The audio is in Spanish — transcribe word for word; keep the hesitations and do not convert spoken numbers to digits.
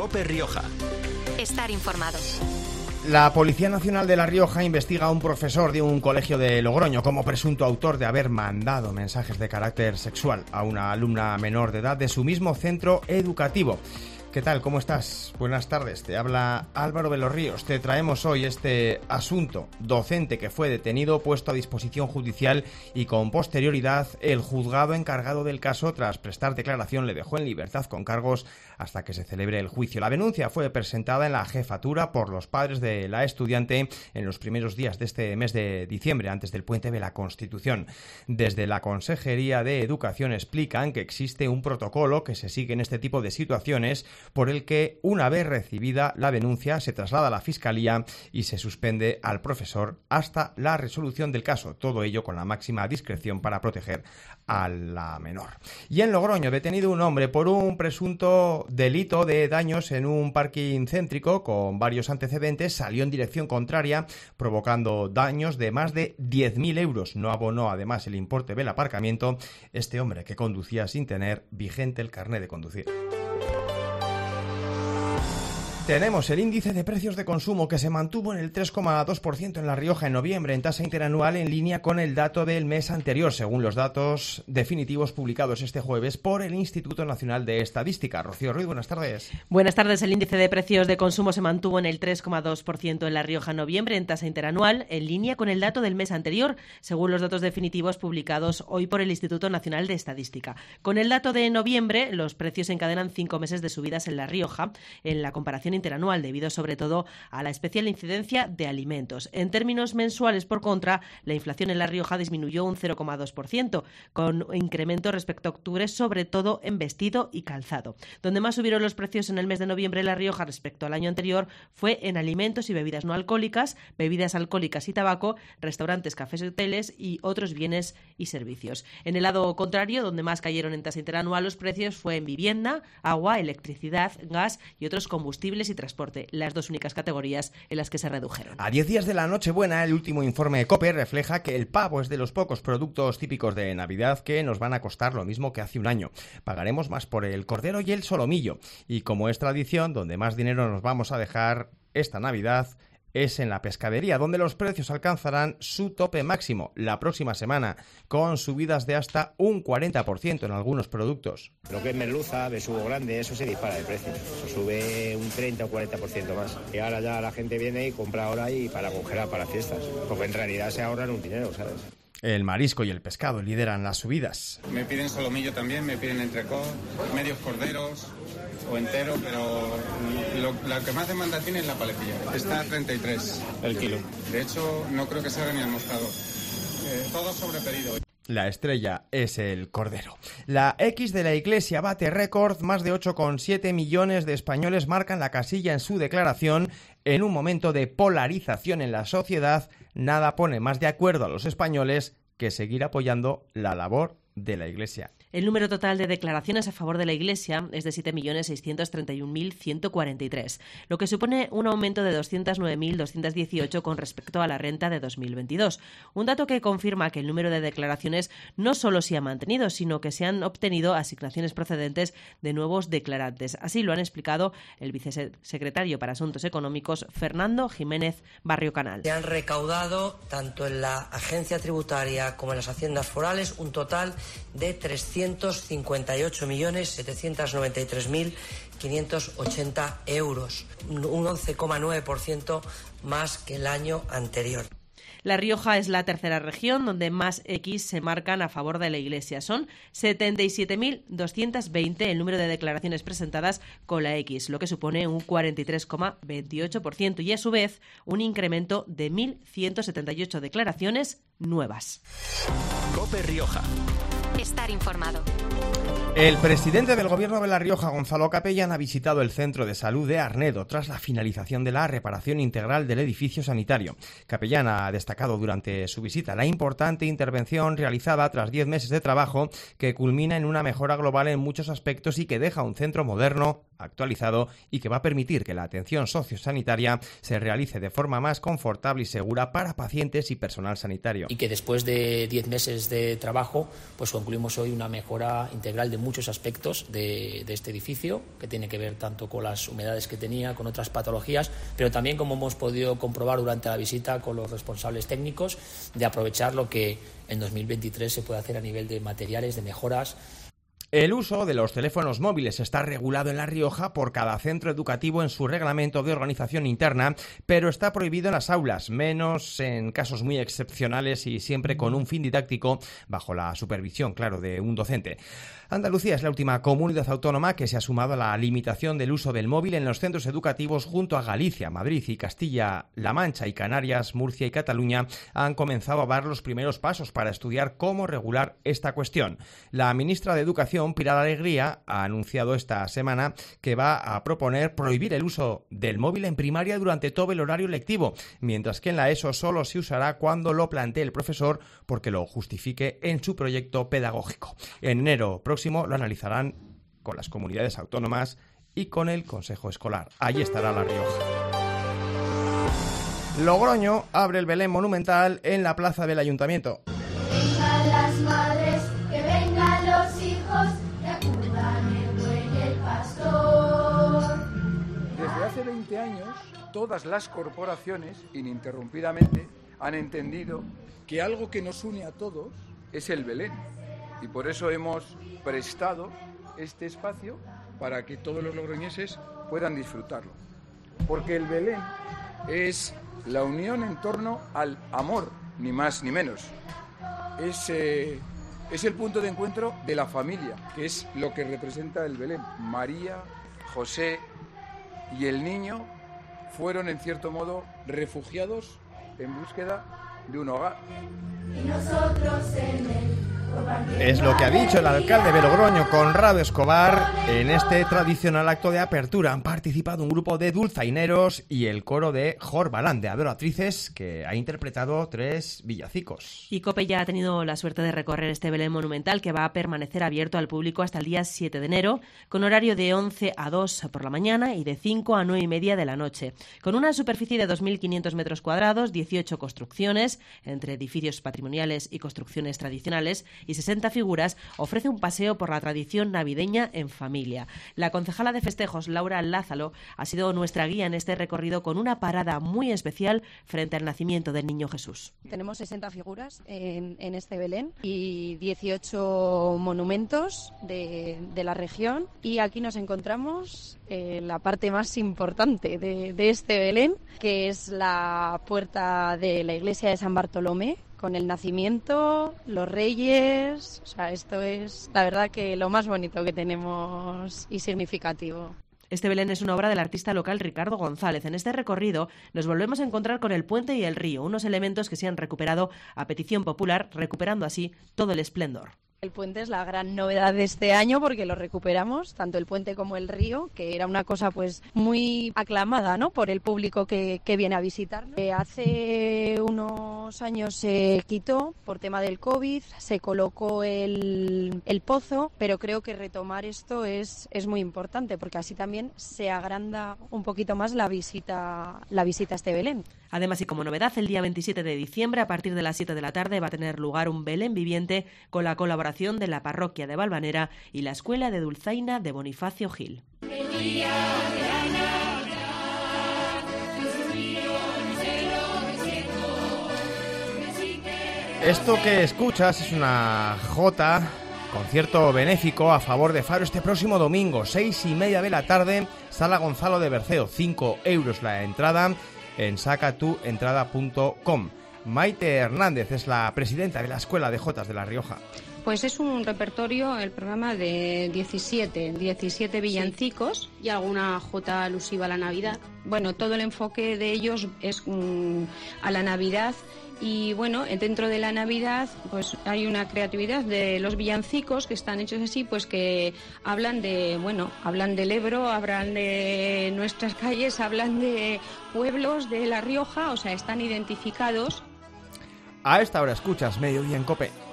COPE Rioja. Estar informado. La Policía Nacional de La Rioja investiga a un profesor de un colegio de Logroño como presunto autor de haber mandado mensajes de carácter sexual a una alumna menor de edad de su mismo centro educativo. ¿Qué tal? ¿Cómo estás? Buenas tardes. Te habla Álvaro de los Ríos. Te traemos hoy este asunto. Docente que fue detenido, puesto a disposición judicial y con posterioridad el juzgado encargado del caso, tras prestar declaración, le dejó en libertad con cargos hasta que se celebre el juicio. La denuncia fue presentada en la jefatura por los padres de la estudiante en los primeros días de este mes de diciembre, antes del puente de la Constitución. Desde la Consejería de Educación explican que existe un protocolo que se sigue en este tipo de situaciones, por el que, una vez recibida la denuncia, se traslada a la Fiscalía y se suspende al profesor hasta la resolución del caso. Todo ello con la máxima discreción para proteger a la menor. Y en Logroño, detenido un hombre por un presunto delito de daños en un parking céntrico con varios antecedentes. Salió en dirección contraria, provocando daños de más de diez mil euros. No abonó además el importe del aparcamiento este hombre, que conducía sin tener vigente el carné de conducir. Tenemos el índice de precios de consumo, que se mantuvo en el tres coma dos por ciento en La Rioja en noviembre, en tasa interanual, en línea con el dato del mes anterior, según los datos definitivos publicados este jueves por el Instituto Nacional de Estadística. Rocío Ruiz, buenas tardes. Buenas tardes. El índice de precios de consumo se mantuvo en el tres coma dos por ciento en La Rioja en noviembre, en tasa interanual, en línea con el dato del mes anterior, según los datos definitivos publicados hoy por el Instituto Nacional de Estadística. Con el dato de noviembre, los precios encadenan cinco meses de subidas en La Rioja, en la comparación interanual, debido sobre todo a la especial incidencia de alimentos. En términos mensuales, por contra, la inflación en La Rioja disminuyó un cero coma dos por ciento, con incremento respecto a octubre, sobre todo en vestido y calzado. Donde más subieron los precios en el mes de noviembre en La Rioja respecto al año anterior fue en alimentos y bebidas no alcohólicas, bebidas alcohólicas y tabaco, restaurantes, cafés y hoteles y otros bienes y servicios. En el lado contrario, donde más cayeron en tasa interanual los precios fue en vivienda, agua, electricidad, gas y otros combustibles y transporte, las dos únicas categorías en las que se redujeron. A diez días de la Nochebuena, el último informe de COPE refleja que el pavo es de los pocos productos típicos de Navidad que nos van a costar lo mismo que hace un año. Pagaremos más por el cordero y el solomillo. Y como es tradición, donde más dinero nos vamos a dejar esta Navidad es en la pescadería, donde los precios alcanzarán su tope máximo la próxima semana, con subidas de hasta un cuarenta por ciento en algunos productos. Lo que es merluza, besugo grande, eso se dispara de precio. Eso sube un treinta o cuarenta por ciento más. Y ahora ya la gente viene y compra ahora y para congelar para fiestas. Porque en realidad se ahorran un dinero, ¿sabes? El marisco y el pescado lideran las subidas. Me piden solomillo también, me piden entrecot, medios corderos o entero, pero lo, la que más demanda tiene es la paletilla. Está a treinta y tres el kilo. De hecho, no creo que salga ni al mostrador. Eh, todo sobre pedido. La estrella es el cordero. La X de la Iglesia bate récord. Más de ocho coma siete millones de españoles marcan la casilla en su declaración. En un momento de polarización en la sociedad, nada pone más de acuerdo a los españoles que seguir apoyando la labor de la Iglesia. El número total de declaraciones a favor de la Iglesia es de siete millones seiscientos treinta y un mil ciento cuarenta y tres, lo que supone un aumento de doscientos nueve mil doscientos dieciocho con respecto a la renta de dos mil veintidós. Un dato que confirma que el número de declaraciones no solo se ha mantenido, sino que se han obtenido asignaciones procedentes de nuevos declarantes. Así lo han explicado el vicesecretario para Asuntos Económicos, Fernando Jiménez Barrio Canal. Se han recaudado, tanto en la agencia tributaria como en las haciendas forales, un total de trescientos cincuenta y ocho millones setecientos noventa y tres mil quinientos ochenta euros, un once coma nueve por ciento más que el año anterior. La Rioja es la tercera región donde más X se marcan a favor de la Iglesia. Son setenta y siete mil doscientos veinte el número de declaraciones presentadas con la X, lo que supone un cuarenta y tres coma veintiocho por ciento y a su vez un incremento de mil ciento setenta y ocho declaraciones nuevas. COPE Rioja. Estar informado. El presidente del Gobierno de La Rioja, Gonzalo Capellán, ha visitado el centro de salud de Arnedo tras la finalización de la reparación integral del edificio sanitario. Capellán ha destacado durante su visita la importante intervención realizada tras diez meses de trabajo que culmina en una mejora global en muchos aspectos y que deja un centro moderno, actualizado y que va a permitir que la atención sociosanitaria se realice de forma más confortable y segura para pacientes y personal sanitario. Y que después de diez meses de trabajo, pues concluimos hoy una mejora integral de muchos aspectos de, de este edificio, que tiene que ver tanto con las humedades que tenía, con otras patologías, pero también, como hemos podido comprobar durante la visita con los responsables técnicos, de aprovechar lo que en dos mil veintitrés se puede hacer a nivel de materiales, de mejoras. El uso de los teléfonos móviles está regulado en La Rioja por cada centro educativo en su reglamento de organización interna, pero está prohibido en las aulas, menos en casos muy excepcionales y siempre con un fin didáctico bajo la supervisión, claro, de un docente. Andalucía es la última comunidad autónoma que se ha sumado a la limitación del uso del móvil en los centros educativos junto a Galicia, Madrid y Castilla-La Mancha y Canarias, Murcia y Cataluña han comenzado a dar los primeros pasos para estudiar cómo regular esta cuestión. La ministra de Educación, Pilar Alegría, ha anunciado esta semana que va a proponer prohibir el uso del móvil en primaria durante todo el horario lectivo, mientras que en la ESO solo se usará cuando lo plantee el profesor porque lo justifique en su proyecto pedagógico. En enero próximo lo analizarán con las comunidades autónomas y con el Consejo Escolar. Allí estará La Rioja. Logroño abre el Belén monumental en la plaza del Ayuntamiento. Vengan las madres, que vengan los hijos, que acudan el buey y el pastor. Desde hace veinte años, todas las corporaciones, ininterrumpidamente, han entendido que algo que nos une a todos es el Belén. Y por eso hemos prestado este espacio para que todos los logroñeses puedan disfrutarlo. Porque el Belén es la unión en torno al amor, ni más ni menos. Es, eh, es el punto de encuentro de la familia, que es lo que representa el Belén. María, José y el niño fueron, en cierto modo, refugiados en búsqueda de un hogar. Y nosotros en él. Es lo que ha dicho el alcalde de Logroño, Conrado Escobar. En este tradicional acto de apertura han participado un grupo de dulzaineros y el coro de Jorbalán, de adoratrices, que ha interpretado tres villancicos. Y COPE ya ha tenido la suerte de recorrer este Belén monumental, que va a permanecer abierto al público hasta el día siete de enero, con horario de once a dos por la mañana y de cinco a nueve y media de la noche. Con una superficie de dos mil quinientos metros cuadrados, dieciocho construcciones, entre edificios patrimoniales y construcciones tradicionales, y sesenta figuras, ofrece un paseo por la tradición navideña en familia. La concejala de festejos, Laura Lázaro, ha sido nuestra guía en este recorrido con una parada muy especial frente al nacimiento del Niño Jesús. Tenemos sesenta figuras en, en este Belén y dieciocho monumentos de, de la región, y aquí nos encontramos en la parte más importante de, de este Belén, que es la puerta de la iglesia de San Bartolomé, con el nacimiento, los reyes. O sea, esto es la verdad que lo más bonito que tenemos y significativo. Este Belén es una obra del artista local Ricardo González. En este recorrido nos volvemos a encontrar con el puente y el río, unos elementos que se han recuperado a petición popular, recuperando así todo el esplendor. El puente es la gran novedad de este año porque lo recuperamos, tanto el puente como el río, que era una cosa pues muy aclamada, ¿no?, por el público que, que viene a visitarnos. Eh, hace unos años se quitó por tema del COVID, se colocó el, el pozo, pero creo que retomar esto es, es muy importante porque así también se agranda un poquito más la visita, la visita a este Belén. Además, y como novedad, el día veintisiete de diciembre, a partir de las siete de la tarde, va a tener lugar un Belén viviente con la colaboración de la parroquia de Valvanera y la Escuela de Dulzaina de Bonifacio Gil. Esto que escuchas es una jota, concierto benéfico a favor de Faro este próximo domingo, seis y media de la tarde, Sala Gonzalo de Berceo, cinco euros la entrada en saca tu entrada punto com. Maite Hernández es la presidenta de la Escuela de Jotas de La Rioja. Pues es un repertorio, el programa de diecisiete, diecisiete villancicos y alguna jota alusiva a la Navidad. Bueno, todo el enfoque de ellos es um, a la Navidad. Y bueno, dentro de la Navidad pues hay una creatividad de los villancicos que están hechos así, pues que hablan de, bueno, hablan del Ebro, hablan de nuestras calles, hablan de pueblos de La Rioja, o sea, están identificados. A esta hora escuchas Mediodía en COPE.